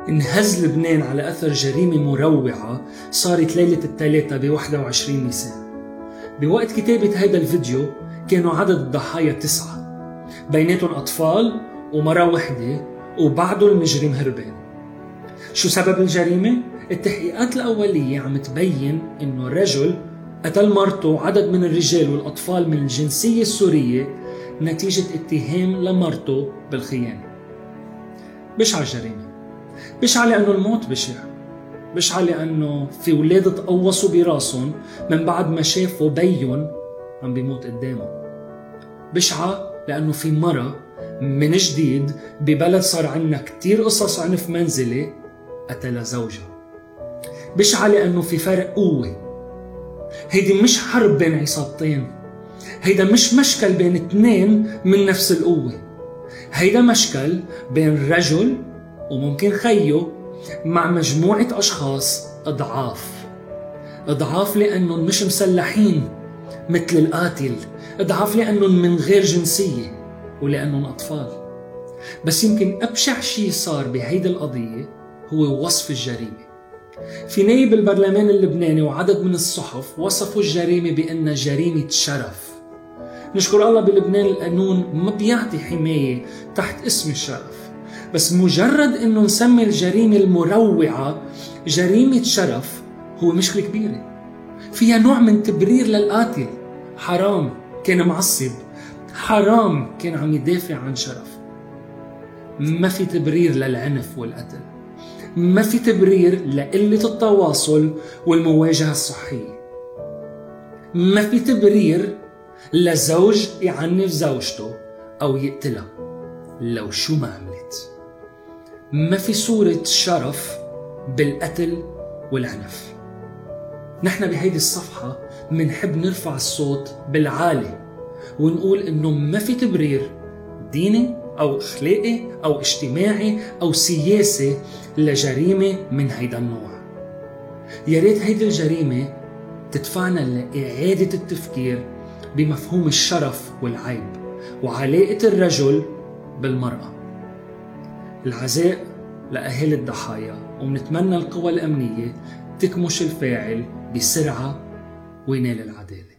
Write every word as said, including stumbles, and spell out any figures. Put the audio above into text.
انهز لبنان على أثر جريمة مروعة صارت ليلة الثلاثة بواحد وعشرين نيسان. بوقت كتابة هذا الفيديو كانوا عدد الضحايا تسعة، بيناتهم أطفال ومرأة وحدة، وبعده المجرم هربان. شو سبب الجريمة؟ التحقيقات الأولية عم تبين إنه رجل قتل مرته وعدد من الرجال والأطفال من الجنسية السورية نتيجة اتهام لمرته بالخيانة. بشعة الجريمة، بشعة لأنه الموت بشع، بشعة لأنه في ولاد تقوصوا براسهم من بعد ما شافوا بيهم عم بيموت قدامهم. بشعة لأنه في مرة من جديد ببلد صار عنا كتير قصص عنف منزلي قتل زوجها. بشعة لأنه في فرق قوة، هيدي مش حرب بين عصابتين، هيدا مش مشكل بين اتنين من نفس القوة، هيدا مشكل بين رجل وممكن خيه مع مجموعة أشخاص أضعاف. أضعاف لأنهم مش مسلحين مثل القاتل، أضعاف لأنهم من غير جنسية، ولأنهم أطفال. بس يمكن أبشع شيء صار بهيدا القضية هو وصف الجريمة. في نائب البرلمان اللبناني وعدد من الصحف وصفوا الجريمة بأنها جريمة شرف. نشكر الله بلبنان القانون ما بيعطي حماية تحت اسم الشرف، بس مجرد انه نسمي الجريمة المروعة جريمة شرف هو مشكلة كبيرة، فيها نوع من تبرير للقاتل. حرام كان معصب، حرام كان عم يدافع عن شرف. ما في تبرير للعنف والقتل، ما في تبرير لقلة التواصل والمواجهة الصحية، ما في تبرير لزوج يعنف زوجته أو يقتلها لو شو ما عملت. ما في صورة شرف بالقتل والعنف. نحن بهيدي الصفحة منحب نرفع الصوت بالعالي ونقول إنه ما في تبرير ديني أو أخلاقي أو اجتماعي أو سياسي لجريمة من هيدا النوع. يا ريت هيدي الجريمة تدفعنا لإعادة التفكير بمفهوم الشرف والعيب وعلاقة الرجل بالمرأة. العزاء لأهالي الضحايا، ومنتمنى القوى الأمنية تكمش الفاعل بسرعة وينال العدالة.